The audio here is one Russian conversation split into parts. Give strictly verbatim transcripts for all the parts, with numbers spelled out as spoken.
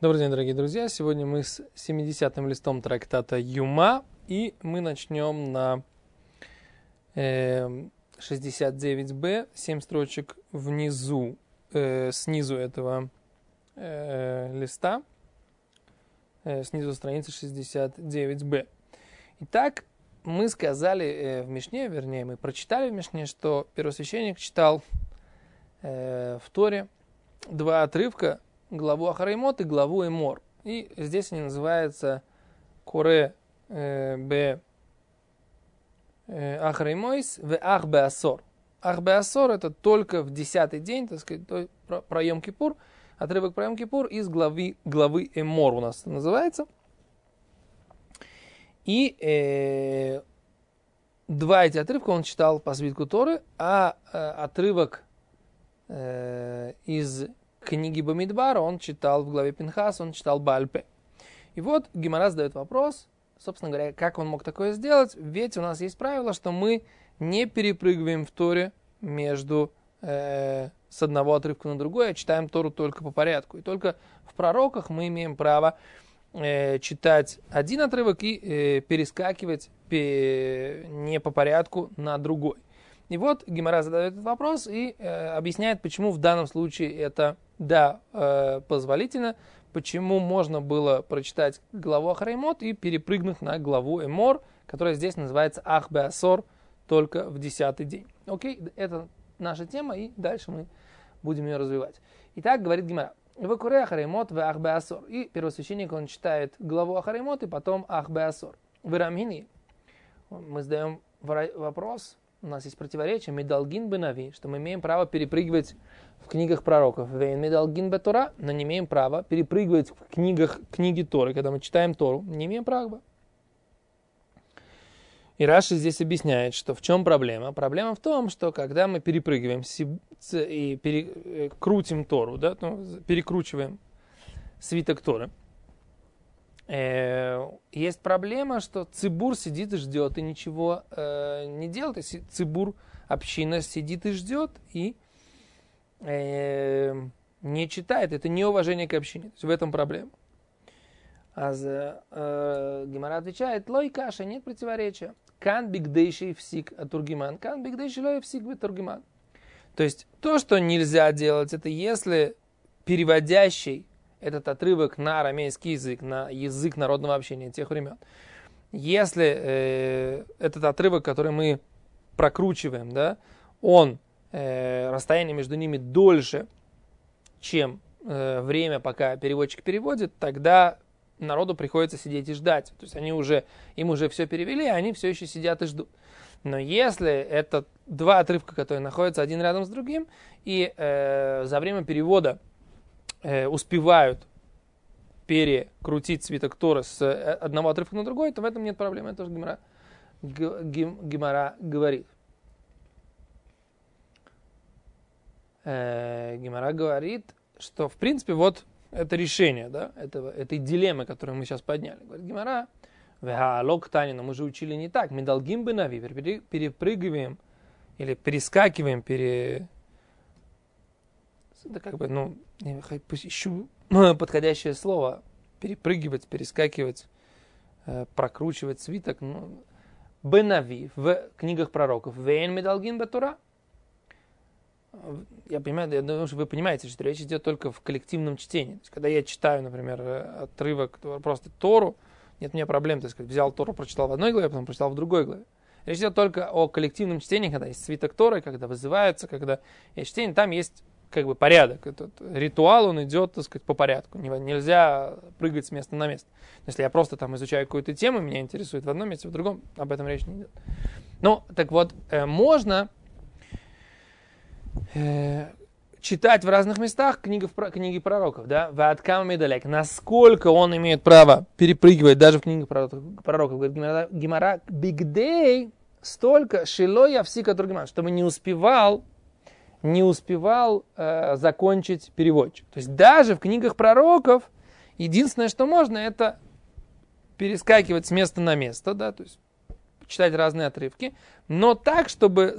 Добрый день, дорогие друзья. Сегодня мы с семидесятым листом трактата Юма, и мы начнем на э, шестьдесят девять бэ, семь строчек внизу, э, снизу этого э, листа, э, снизу страницы шестьдесят девять бэ. Итак, мы сказали э, в Мишне, вернее, мы прочитали в Мишне, что первосвященник читал э, в Торе два отрывка, главу Ахар-Мот и главу Эмор. И здесь они называются Коре бе Ахар-Мойс ве Ах бе Асор. Ах бе Асор — это только в десятый день, так сказать, про, про Йом-Кипур, отрывок про Йом-Кипур из главы, главы Эмор у нас называется. И э, два эти отрывка он читал по свитку Торы, а э, отрывок э, из книги Бамидбара он читал в главе Пинхас, он читал Бааль-Пе. И вот Гемара задает вопрос, собственно говоря, как он мог такое сделать, ведь у нас есть правило, что мы не перепрыгиваем в Торе между э, с одного отрывка на другой, а читаем Тору только по порядку. И только в пророках мы имеем право э, читать один отрывок и э, перескакивать пе, не по порядку на другой. И вот Гемара задает этот вопрос и э, объясняет, почему в данном случае это, да, э, позволительно, почему можно было прочитать главу Ахар-Мот и перепрыгнуть на главу Эмор, которая здесь называется Ах бе Асор, только в десятый день. Окей, это наша тема, и дальше мы будем ее развивать. Итак, говорит Гемара: «Векуре Ахар-Мот ве Ах бе Асор». И первосвященник, он читает главу Ахар-Мот и потом Ах бе Асор. В Рамгини мы задаем вопрос. У нас есть противоречие «Медалгин бе Нави», что мы имеем право перепрыгивать в книгах пророков. «Вейн медалгин бе Тора», но не имеем права перепрыгивать в книгах, книги Торы. Когда мы читаем Тору, не имеем права. И Раши здесь объясняет, что в чем проблема. Проблема в том, что когда мы перепрыгиваем и перекрутим Тору, да, ну, перекручиваем свиток Торы, есть проблема, что цибур сидит и ждет, и ничего э, не делает. Если цибур, община сидит и ждет, и э, не читает. Это неуважение к общине. То есть в этом проблема. А э, Гемара отвечает: лой каша, нет противоречия. Кан бигдейший всик атургиман. Кан бигдейший лой всик атургиман. То есть то, что нельзя делать, это если переводящий этот отрывок на арамейский язык, на язык народного общения тех времен. Если э, этот отрывок, который мы прокручиваем, да, он, э, расстояние между ними дольше, чем э, время, пока переводчик переводит, тогда народу приходится сидеть и ждать. То есть они уже, им уже все перевели, а они все еще сидят и ждут. Но если это два отрывка, которые находятся один рядом с другим, и э, за время перевода успевают перекрутить свиток Торы с одного отрывка на другой, то в этом нет проблем. Это тоже Гемара, Гемара говорит. Гемара говорит, что в принципе вот это решение, да, этого, этой дилеммы, которую мы сейчас подняли. Говорит Гемара: «Веха тани, но мы же учили не так. Медалгин бе Нави, перепрыгиваем или перескакиваем, пере... Да как бы, ну, ищу подходящее слово. Перепрыгивать, перескакивать, э, прокручивать свиток. Ну, Бенави в книгах пророков. Вейн медалгин бе Тора. Я понимаю, я думаю, что вы понимаете, что речь идет только в коллективном чтении. То есть, когда я читаю, например, отрывок, просто Тору, нет у меня проблем, так сказать, взял Тору, прочитал в одной главе, потом прочитал в другой главе. Речь идет только о коллективном чтении, когда есть свиток Торы, когда вызываются, когда есть чтение, там есть как бы порядок. Этот ритуал, он идет, так сказать, по порядку. Нельзя прыгать с места на место. Если я просто там изучаю какую-то тему, меня интересует в одном месте, в другом, об этом речь не идет. Ну, так вот, э, можно э, читать в разных местах книги, книги пророков, да, ваткам медалек, насколько он имеет право перепрыгивать даже в книгах пророков. Говорит Гемара: бигдей, столько шилоя всика тургиман, чтобы не успевал не успевал э, закончить переводчик. То есть даже в книгах пророков единственное, что можно, это перескакивать с места на место, да, то есть читать разные отрывки, но так, чтобы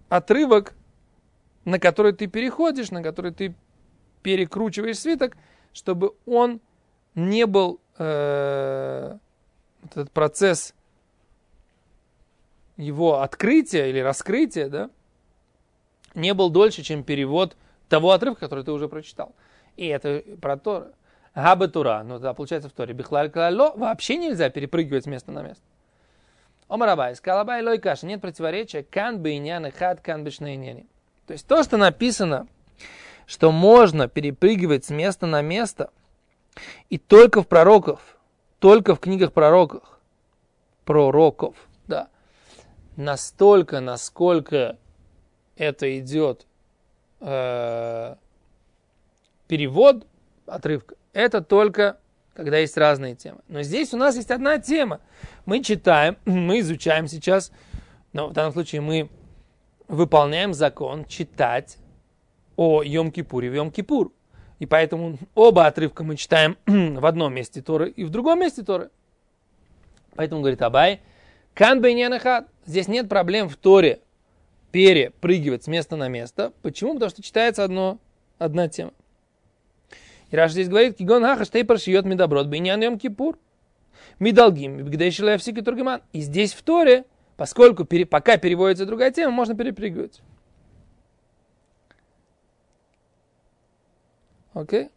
отрывок, на который ты переходишь, на который ты перекручиваешь свиток, чтобы он не был, э, этот процесс его открытия или раскрытия, да, не был дольше, чем перевод того отрывка, который ты уже прочитал. И это про Тору. Габа Тура, ну да, получается в Торе. Бихлаль клало, вообще нельзя перепрыгивать с места на место. Омарабай, скалабай лой каша, нет противоречия, кан бы инян и хад, кан бы шнейняни. То есть то, что написано, что можно перепрыгивать с места на место, и только в пророков, только в книгах пророков, пророков, да, настолько, насколько это идет э, перевод отрывка, это только когда есть разные темы. Но здесь у нас есть одна тема. Мы читаем, мы изучаем сейчас, но в данном случае мы выполняем закон читать о Йом-Кипуре в Йом-Кипур. И поэтому оба отрывка мы читаем в одном месте Торы и в другом месте Торы. Поэтому говорит Абай, кан бейнянахат, здесь нет проблем в Торе перепрыгивать с места на место. Почему? Потому что читается одно, одна тема. И Раши здесь говорит, кигон хаха штей паршиот медаброд бейнян Йом-Кипур. Мидалгим, бигдейшилая всики тургиман. И здесь в Торе, поскольку пере, пока переводится другая тема, можно перепрыгивать. Окей?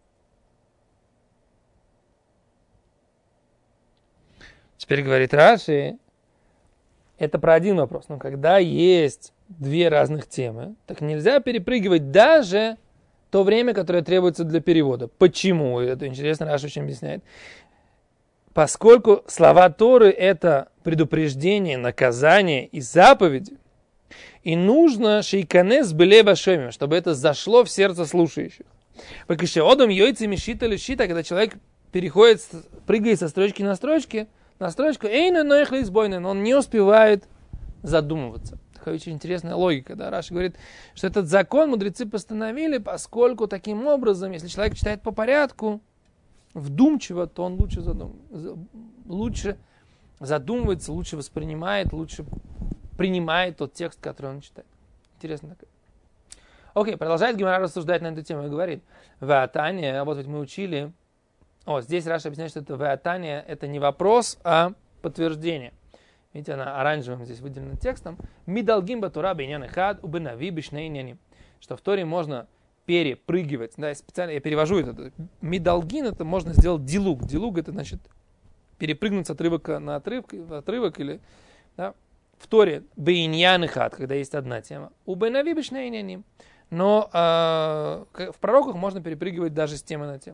Теперь говорит Раши, это про один вопрос. Но когда есть две разных темы, так нельзя перепрыгивать даже то время, которое требуется для перевода. Почему? Это интересно, Раши очень объясняет. Поскольку слова Торы – это предупреждение, наказание и заповеди, и нужно шейканес белева шемим, чтобы это зашло в сердце слушающих. Одам йойцы мишита лишита, когда человек переходит, прыгает со строчки на строчке, на строчку, эйна ноих лизбойнен, он не успевает задумываться. Такая очень интересная логика, да, Раши говорит, что этот закон мудрецы постановили, поскольку таким образом, если человек читает по порядку, вдумчиво, то он лучше, задум... лучше задумывается, лучше воспринимает, лучше принимает тот текст, который он читает. Интересно такое. Окей, продолжает Гемара рассуждать на эту тему и говорит, веатания, вот ведь мы учили, о, здесь Раша объясняет, что это веатания, это не вопрос, а подтверждение. Видите, она оранжевым здесь выделена текстом. Мидалгим батура бейнян эхад убенави бишнейняни. Что в Торе можно перепрыгивать. Да, я специально я перевожу это. Мидалгин это можно сделать дилуг. Дилуг это значит перепрыгнуть с отрывка на отрывок, отрывок или да, в Торе бейнян эхад, когда есть одна тема. Убенави бишнейняни. Но э, в пророках можно перепрыгивать даже с темы на тему.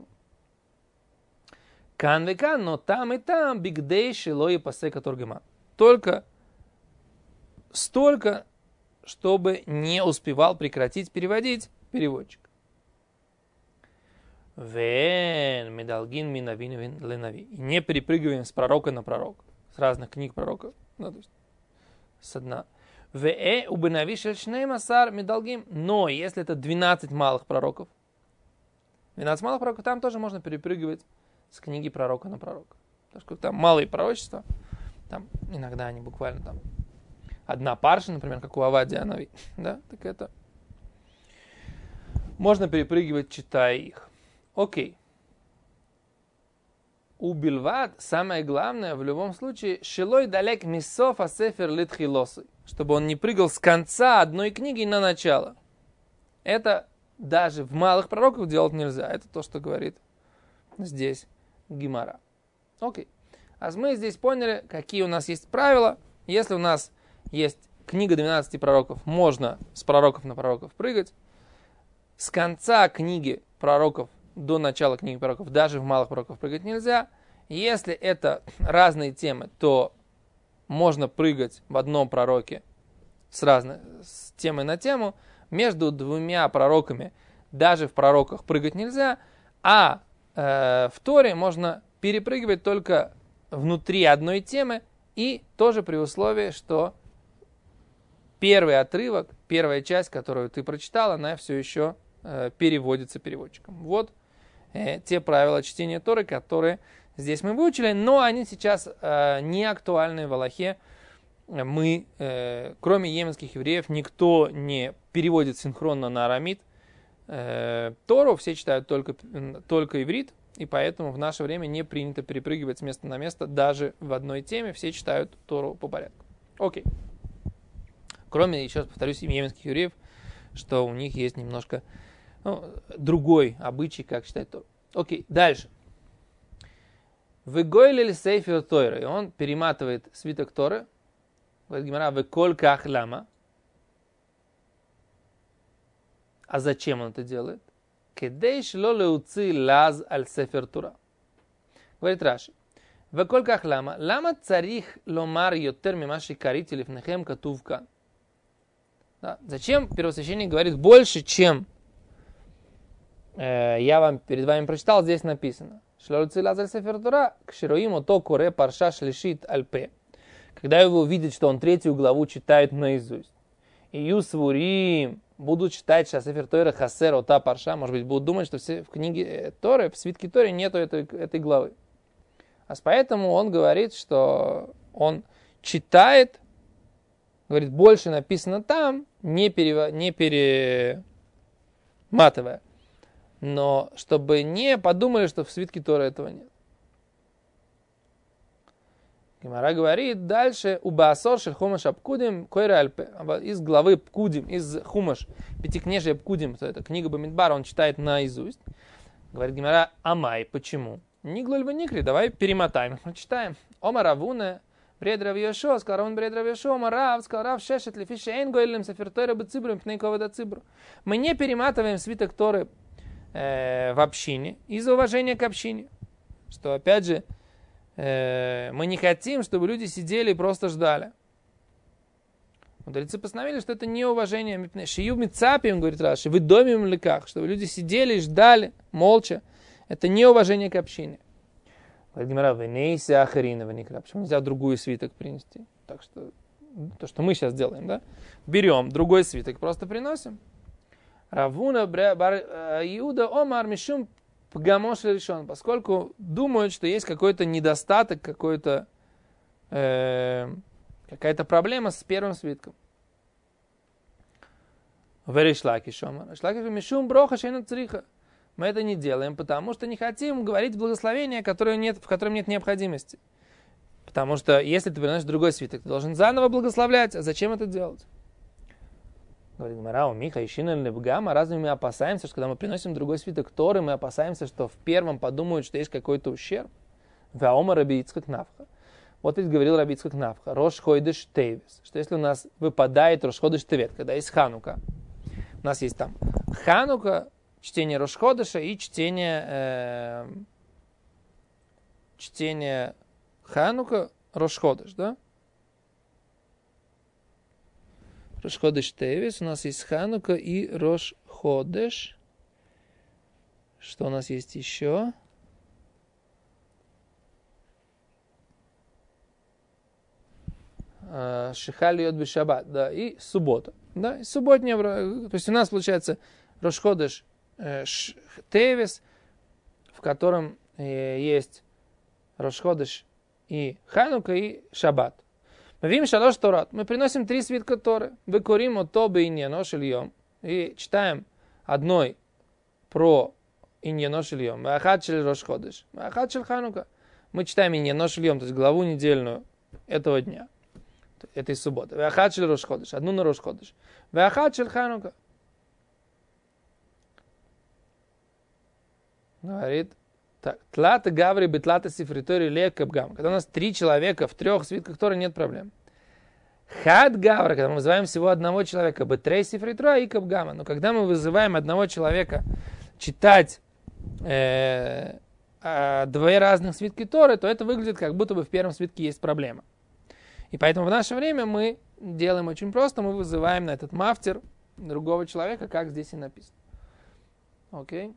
Кан векан, но там и там бигдей шилой пасека торгема. Только столько, чтобы не успевал прекратить переводить переводчик. Вен медалгин минавин ленави. Не перепрыгиваем с пророка на пророка. С разных книг пророков. Ну, то есть с одна. Ве убенави шельшней масар медалгим. Но если это двенадцать малых пророков, двенадцать малых пророков, там тоже можно перепрыгивать с книги пророка на пророка. Потому что там малые пророчества, там иногда они буквально там одна парша, например, как у Авадия Анави, да, так это можно перепрыгивать, читая их. Окей. У Бильвад самое главное в любом случае шилой далек мисоф асефер литхилосы, чтобы он не прыгал с конца одной книги на начало. Это даже в малых пророках делать нельзя. Это то, что говорит здесь Гемара. Окей. А мы здесь поняли, какие у нас есть правила. Если у нас есть книга двенадцати пророков, можно с пророков на пророков прыгать. С конца книги пророков до начала книги пророков, даже в малых пророков прыгать нельзя. Если это разные темы, то можно прыгать в одном пророке с разной с темы на тему. Между двумя пророками даже в пророках прыгать нельзя. А э, в Торе можно перепрыгивать только внутри одной темы и тоже при условии, что первый отрывок, первая часть, которую ты прочитал, она все еще э, переводится переводчиком. Вот э, те правила чтения Торы, которые здесь мы выучили, но они сейчас э, не актуальны в Алахе. Мы, э, кроме йеменских евреев, никто не переводит синхронно на арамит. э, Тору, все читают только, только иврит, и поэтому в наше время не принято перепрыгивать с места на место даже в одной теме, все читают Тору по порядку. Окей. Кроме, еще раз повторюсь, йеменских евреев, что у них есть немножко ну, другой обычай, как читать Тору. Окей, дальше. Вегойлили сейфер Тойры. И он перематывает свиток Торы. Говорит Гемара, веколь ках лама. А зачем он это делает? Кедей шло леуци лаз аль сефер Тора. Говорит Раши. Веколь ках лама. Лама царих ломар йотер мимаши карити лифнехем катувка. Зачем первосвященник говорит больше, чем э, я вам перед вами прочитал, здесь написано. Шло леуци лаз аль сефер Тора. Кшироим ото коре парша шлишит альпе. Когда его увидят, что он третью главу читает наизусть. И юсвурим. Будут читать сейчас Сефер Тойра Хасер Ота Парша, может быть, будут думать, что все в книге Торы, в свитке Торы нету этой, этой главы. А поэтому он говорит, что он читает, говорит, больше написано там, не, перев... не перематывая. Но чтобы не подумали, что в свитке Торы этого нет. Гемара говорит дальше, убаасор шель хумаш апкудим койра альпе. Из главы Пкудим, из хумаш, пятикнижия Пкудим, это книга Бамидбара, он читает наизусть. Говорит Гемара, амай, почему? Ниглоль ваникли, давай перемотаем, прочитаем. Ома равуна, бред рав Йошуа, сказал Равун бред рав Йошуа, ома рав, сказал рав шешет лефише эйн гойлем сефер Тойра бецибру, пнейкова да цибру. Мы не перематываем свиток Торы э, в общине из-за уважения к общине. Что опять же, мы не хотим, чтобы люди сидели и просто ждали. Мудрецы постановили, что это неуважение. Шию мицапием, говорит Раши, вы домим леках, чтобы люди сидели и ждали молча. Это неуважение к общине. Говорит Гемара, венейся ахарина веникра. Почему нельзя другой свиток принести? Так что, то, что мы сейчас делаем, да? Берем другой свиток, просто приносим. Равуна бар Иуда омар мишум Пгамош решен, поскольку думают, что есть какой-то недостаток, какой-то, э, какая-то проблема с первым свитком. Веришлаки шомар. Шлаки мишум броха шейна цриха. Мы это не делаем, потому что не хотим говорить благословение, которое нет, в котором нет необходимости. Потому что если ты приносишь другой свиток, ты должен заново благословлять. А зачем это делать? Говорит Гемара, Миха, Ишина, Лебгама, разве мы опасаемся, что когда мы приносим другой свиток Торы, мы опасаемся, что в первом подумают, что есть какой-то ущерб? Ваома Раби Ицхак Навха. Вот ведь говорил Раби Ицхак Навха, Рош Хойдеш Тейвис, что если у нас выпадает Рош Ходеш Тевет, когда есть Ханука, у нас есть там Ханука, чтение Рош Ходеша и чтение, э, чтение Ханука, Рош Ходеш, да? Рош Ходеш Тевис, у нас есть Ханука и Рош Ходеш. Что у нас есть еще? Шихаль йод бешаббат, да, и суббота. Да, и субботняя, то есть у нас получается Рош Ходеш э, Тевис, в котором э, есть Рош Ходеш и Ханука и Шаббат. Мы видим шалош Торат. Мы приносим три свитка Торы. Выкурим от тобы иньяно шельем. И читаем одной про иньяно шельем. Ахат шель Рош Ходеш. Ахат шель Ханука. Мы читаем иньяно шельем, то есть главу недельную этого дня, этой субботы. Ахат шель Рош Ходеш. Одну на Рош Ходеш. Ахат шель Ханука. Говорит, так, тлата гаври бетлата сифритори лекабгам. Когда у нас три человека в трех свитках Торы, нет проблем. Хад гавра, когда мы вызываем всего одного человека, бетрей сифритора и кабгама. Но когда мы вызываем одного человека читать э, э, две разных свитки Торы, то это выглядит, как будто бы в первом свитке есть проблема. И поэтому в наше время мы делаем очень просто, мы вызываем на этот мафтер другого человека, как здесь и написано. Окей.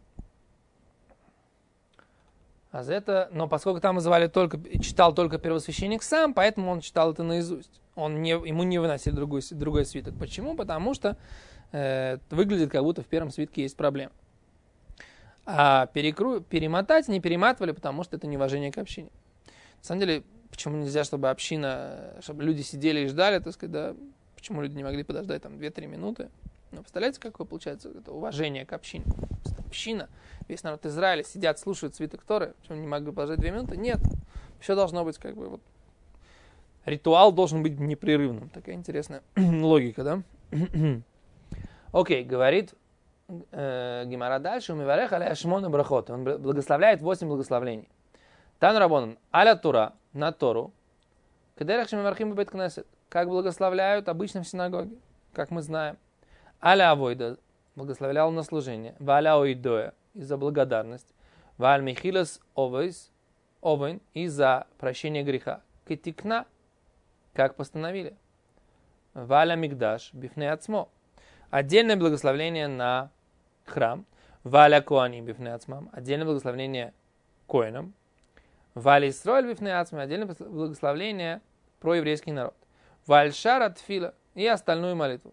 А за это, но поскольку там вызывали только, читал только первосвященник сам, поэтому он читал это наизусть. Он не, ему не выносили другой, другой свиток. Почему? Потому что э, выглядит, как будто в первом свитке есть проблема. А перекру, перемотать не перематывали, потому что это неуважение к общине. На самом деле, почему нельзя, чтобы община, чтобы люди сидели и ждали, так сказать, да, почему люди не могли подождать там две-три минуты? Ну, представляете, какое получается это уважение к общине? Община, весь народ Израиля сидят, слушают свиток Торы. Почему не могу положить две минуты? Нет. Все должно быть как бы вот... Ритуал должен быть непрерывным. Такая интересная логика, да? Окей, говорит э, Гемара дальше. Умиварех аля шмона брахот. Он благословляет восемь благословлений. Тан рабонан аля Тура, на Тору. Кедерах шемивархим бебет кнесет. Как благословляют обычно в синагоге, как мы знаем. Аля авойда, благословлял на служение. Валя ойдоя, из-за благодарность. Валь михилас овойс, овойн, из-за прощения греха. Кетикна, как постановили. Валя мигдаш, бифне ацмо. Отдельное благословение на храм. Валя коаним, бифне ацмам. Отдельное благословение коинам. Валя Исроэль, бифне ацмам. Отдельное благословение про еврейский народ. Валь шара тфила и остальную молитву.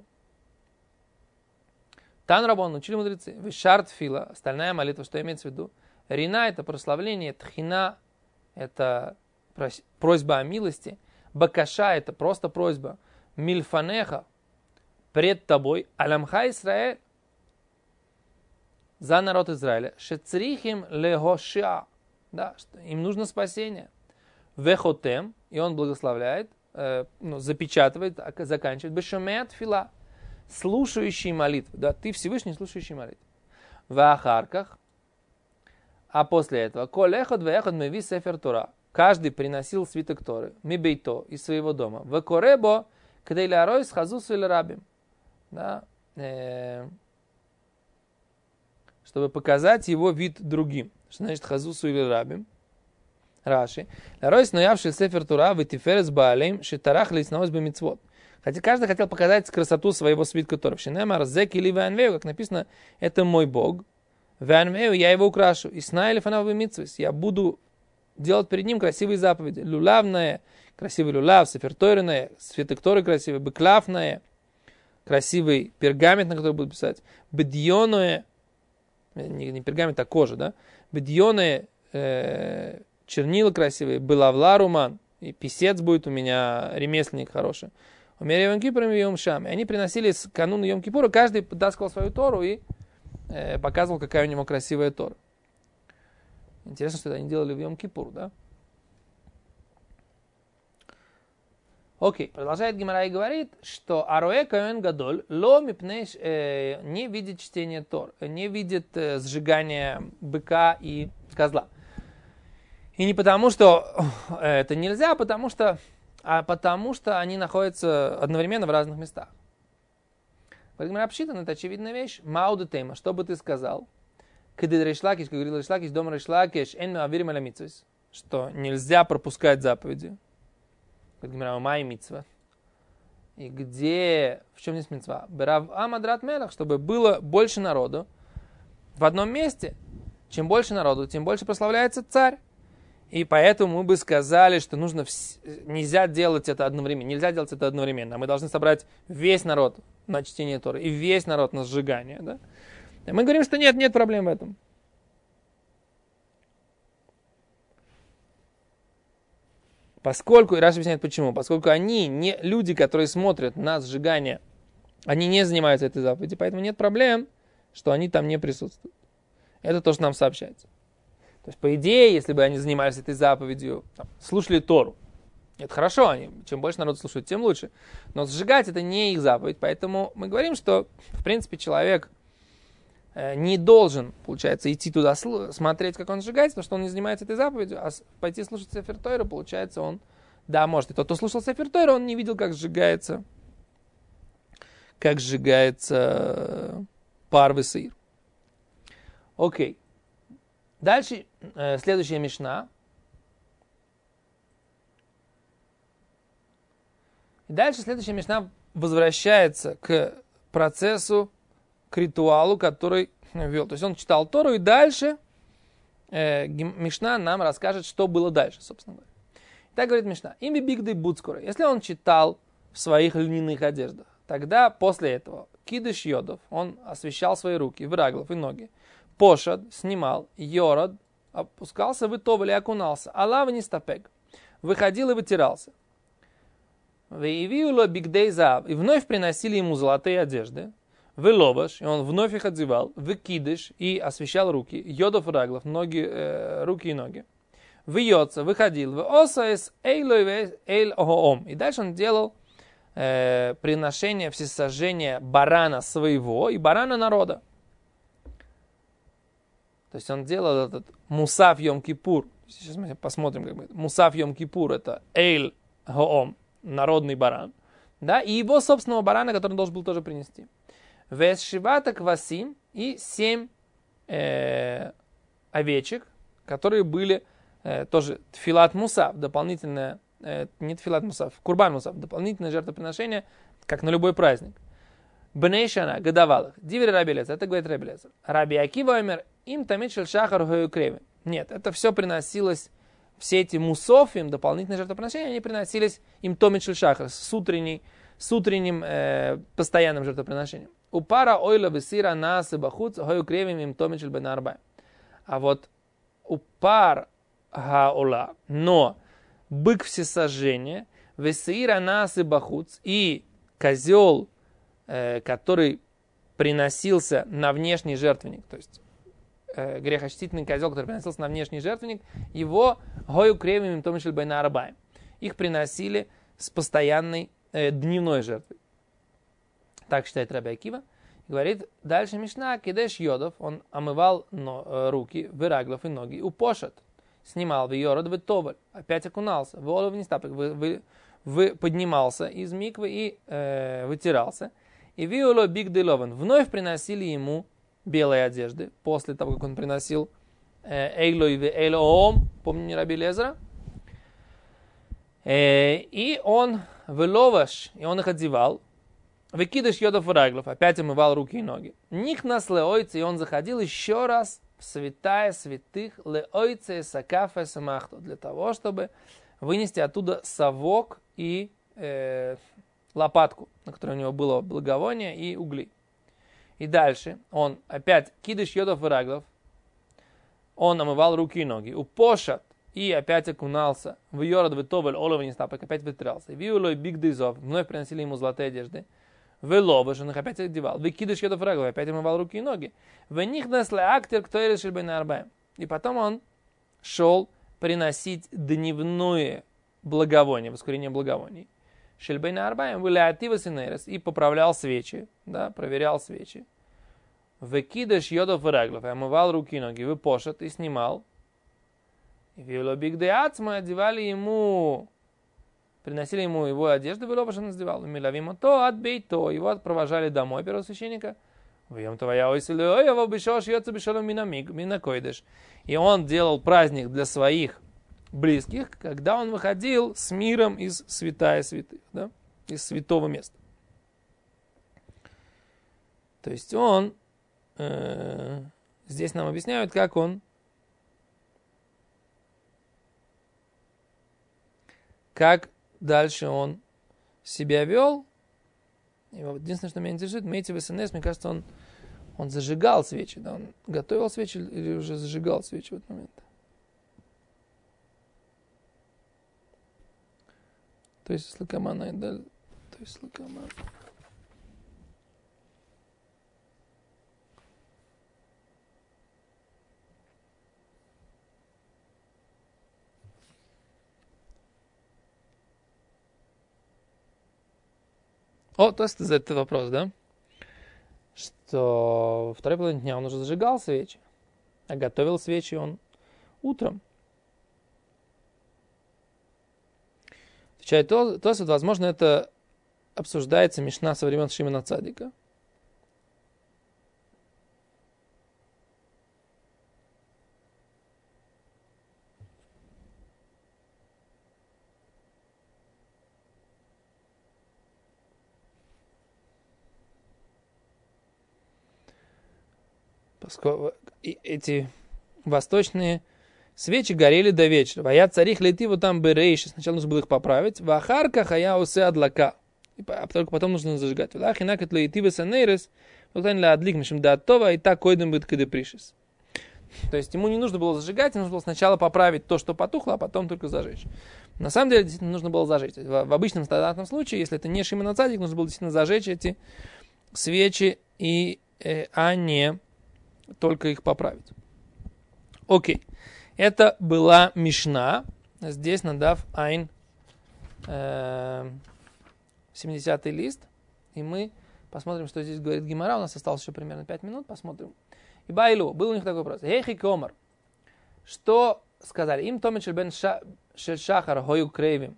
Тан рабон, учили мудрецы. Вишар тфила, остальная молитва, что имеется в виду? Рина – это прославление, тхина – это просьба о милости. Бакаша – это просто просьба. Мильфанеха – пред тобой. Аламха Исраэль – за народ Израиля. Шецрихим легошиа – да, что им нужно спасение. Вехотем – и он благословляет, э, ну, запечатывает, заканчивает. Бешумеат фила – слушающий молитву. Да, ты Всевышний, слушающий молитву. В ахарках – а после этого колехот вехот меви сефер Тора. Каждый приносил свиток Торы, мибейто, из своего дома. В коребо, кдей лярой с хазусу или рабим. Да, э, чтобы показать его вид другим. Что значит хазусу или рабим? Раши. Лярой сноявший сефер Тора, витиферес баалейм, шитарах лиснаос бемицвот. Хотя каждый хотел показать красоту своего свитка Торы. Шинемар зек или ванвею, как написано, это мой Бог. Ванвею, я его украшу. И сна или фанав бемицвис. Я буду делать перед ним красивые заповеди. Люлавная, красивый люлав, сефертойрная, свиток Торы красивый, беклавная, красивый пергамент, на который буду писать. Бедьоное, не, не пергамент, а кожа, да? Бедьоное, э, чернила красивые, белавла руман, и писец будет у меня, ремесленник хороший. Умеря Йом-Кипуром и Йом-Шам. И они приносили с кануна Йом-Кипура, каждый таскал свою Тору и э, показывал, какая у него красивая Тора. Интересно, что это они делали в Йом-Кипур, да? Окей, продолжает Гемара и говорит, что Ароэ Коэн Гадоль ло мипнеш не видит чтение Тор, не видит э, сжигания быка и козла. И не потому, что э, это нельзя, а потому что, а потому что они находятся одновременно в разных местах. Гемара Пшитан, это очевидная вещь. Мауду тема, что бы ты сказал? Когда Ришлакиш, как говорил Ришлакиш, дом Ришлакиш, эн авирим аля митцвос, что нельзя пропускать заповеди. Как говорим, май митцва. И где, в чем здесь митцва? Берав амадрат мелах, чтобы было больше народу в одном месте. Чем больше народу, тем больше прославляется царь. И поэтому мы бы сказали, что нужно вс... нельзя делать это одновременно. Нельзя делать это одновременно. Мы должны собрать весь народ на чтение Торы и весь народ на сжигание, да? Мы говорим, что нет, нет проблем в этом. Поскольку, и Раши объясняет почему, поскольку они, не люди, которые смотрят на сжигание, они не занимаются этой заповедью, поэтому нет проблем, что они там не присутствуют. Это то, что нам сообщается. То есть, по идее, если бы они занимались этой заповедью, там, слушали Тору, это хорошо, они, чем больше народ слушает, тем лучше. Но сжигать это не их заповедь, поэтому мы говорим, что, в принципе, человек не должен, получается, идти туда смотреть, как он сжигается, потому что он не занимается этой заповедью, а пойти слушать Сефер Тойра, получается, он, да, может, и тот, кто слушал Сефер Тойра, он не видел, как сжигается, как сжигается парвы сыр. Окей. Дальше, э, следующая мишна. И дальше следующая мишна возвращается к процессу, к ритуалу, который вел. То есть он читал Тору, и дальше э, Мишна нам расскажет, что было дальше, собственно говоря. Так говорит Мишна. Имби бигды буцкура. Если он читал в своих льняных одеждах, тогда после этого кидыш йодов, он освещал свои руки, враглов и ноги. Пошад снимал, йород опускался, вытов или окунался. Алав не стапек. Выходил и вытирался. И вновь приносили ему золотые одежды. Велобаш, и он вновь их одевал, выкидыш и освещал руки, йодов раглов, ноги, э, руки и ноги. Выется, выходил, в осаэс эйлой эйль оом. И дальше он делал э, приношение, всесожжение барана своего и барана народа. То есть он делал этот мусав Йом-Кипур. Сейчас мы посмотрим, как бы. Мусав Йом-Кипур это эйль оом, народный баран. Да, и его собственного барана, который он должен был тоже принести. Вес шивата квасим и семь э, овечек, которые были э, тоже тфилат мусав, дополнительное, э, не тфилат мусав, курбан мусав, дополнительное жертвоприношение, как на любой праздник. Бнейшана, годовалых. Дивер Раби Элиэзер, это говорит Раби Элиэзер. Раби Акива омер, им тамид шель шахар гою креви. Нет, это все приносилось, все эти мусов, им дополнительные жертвоприношения, они приносились им томид шель шахар, с утренней, с утренним э, постоянным жертвоприношением. У пара ойла весира насы бахуц гою кревим им томид шель бен арбай. А вот у пар гаола, но бык всесожжения, весира насы бахуц и козел, который приносился на внешний жертвенник, то есть э, грехочистительный козел, который приносился на внешний жертвенник, его гою кремим томишель бейна арбаим. Их приносили с постоянной э, дневной жертвой. Так считает Раби Акива. Говорит дальше Мишна, кидеш йодов, он омывал но, э, руки, вираглов и ноги, упошат, снимал в йород, в товаль, опять окунался, в олов не стапик, вы, вы, вы поднимался из миквы и э, вытирался. И виоло биг делован. Вновь приносили ему белые одежды, после того, как он приносил эйло и эйло оом, помните Раби Элиэзера? И он веловаш, и он их одевал, выкидыш йодов и раглов, опять омывал руки и ноги. Никнас леойце, и он заходил еще раз в святая святых леойце сакафе самахто, для того, чтобы вынести оттуда совок и э, лопатку, на которой у него было благовоние и угли. И дальше он опять кидыш йодов и раглов, он омывал руки и ноги, упошат, и опять окунался, в йород в товель олова не стапок, опять вытирался. Виулой биг дизов, вновь приносили ему золотые одежды, в лобаш, он их опять одевал, в кидыш йодов и раглов, опять омывал руки и ноги, в них несли актер, кто и решил бы на арбаем. И потом он шел приносить дневное благовоние, воскурение благовоний. Шельбейна арбаем были атива синерес и поправлял свечи, да, проверял свечи. Выкидыш йодов и раглов, и омывал руки и ноги, выпошат и снимал. И вилобиг де ацма одевали ему, приносили ему его одежду, вилобаш он надевал. Милавимо то отбейто, его провожали домой первосвященника. Вьем твоя ойсилю, его бешош йоца бешолом минамиг, минакойдыш. И он делал праздник для своих близких, когда он выходил с миром из святая святых, да, из святого места. То есть он, э, здесь нам объясняют, как он, как дальше он себя вел. И вот единственное, что меня интересует, Мейти в СНС, мне кажется, он, он зажигал свечи, да, он готовил свечи или уже зажигал свечи в этот момент. То есть лакамана и даль, то есть лакамана. О, то есть это вопрос, да? Что во второй половине дня он уже зажигал свечи, а готовил свечи он утром. Отвечает то, то есть, возможно, это обсуждается Мишна со времен Шимона Цадика. Поскольку эти восточные свечи горели до вечера. Вая царих лети вот там берейши. Сначала нужно было их поправить. Вахарка хая усе адлака. А только потом нужно зажигать. Вах инакет лети весанейрес. Вахтань ля адлик мишем да аттова. И так койдем будет кады пришес. То есть ему не нужно было зажигать. Ему нужно было сначала поправить то, что потухло, а потом только зажечь. На самом деле действительно нужно было зажечь. В, в обычном стандартном случае, если это не Шимон Цадик, нужно было действительно зажечь эти свечи и, э, а не только их поправить. Окей. Это была Мишна. Здесь надав Айн э, семидесятый лист. И мы посмотрим, что здесь говорит Гемара. У нас осталось еще примерно пять минут. Посмотрим. И Байлу. Был у них такой вопрос. Ейхи комар. Что сказали? Им томичель бен шахар хою крейвим.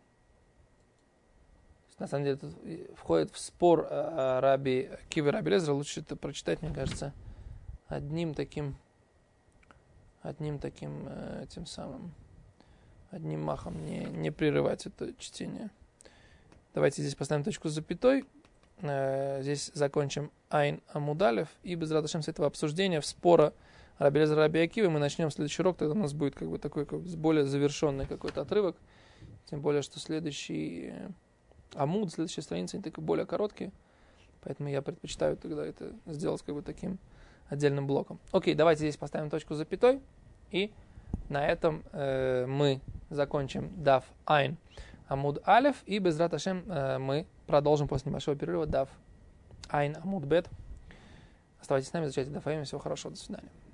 На самом деле, тут входит в спор э, Раби Акивы и Раби Элиэзера. Лучше это прочитать, мне кажется, одним таким, одним таким, э, тем самым, одним махом, не, не прерывать это чтение. Давайте здесь поставим точку с запятой. Э, здесь закончим Айн Амуд Алеф. И без радошем с этого обсуждения, в спора Раби Элиэзера и Раби Акивы мы начнем следующий урок. Тогда у нас будет как бы такой как бы более завершенный какой-то отрывок. Тем более, что следующий... Амуд, следующая страница, они такие более короткие, поэтому я предпочитаю тогда это сделать как бы таким отдельным блоком. Окей, давайте здесь поставим точку с запятой, и на этом э, мы закончим Дав Айн Амуд Алеф, и без рат Ашем э, мы продолжим после небольшого перерыва Дав Айн Амуд Бет. Оставайтесь с нами, изучайте Дав Айн, всего хорошего, до свидания.